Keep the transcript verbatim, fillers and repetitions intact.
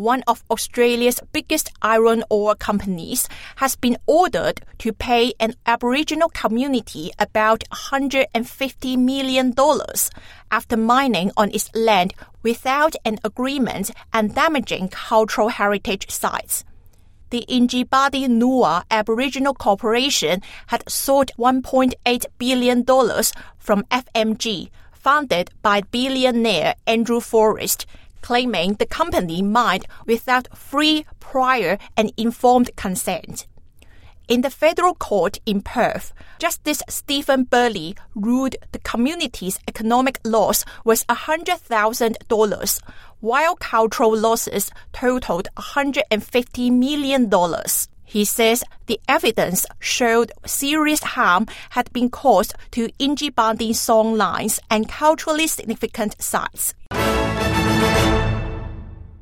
one of Australia's biggest iron ore companies, has been ordered to pay an Aboriginal community about one hundred fifty million dollars after mining on its land without an agreement and damaging cultural heritage sites. The Yindjibarndi Nuwa Aboriginal Corporation had sought one point eight billion dollars from F M G, funded by billionaire Andrew Forrest, claiming the company mined without free, prior and informed consent. In the federal court in Perth, Justice Stephen Burley ruled the community's economic loss was one hundred thousand dollars, while cultural losses totaled one hundred fifty million dollars. He says the evidence showed serious harm had been caused to Yindjibarndi songlines and culturally significant sites.